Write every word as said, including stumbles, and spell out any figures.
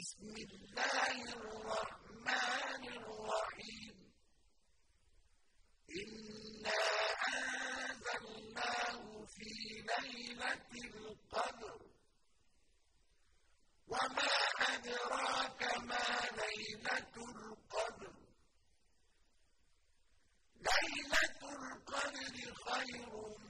بسم الله الرحمن الرحيم إنا أنزلناه في ليلة القدر وما أدراك ما ليلة القدر ليلة القدر خير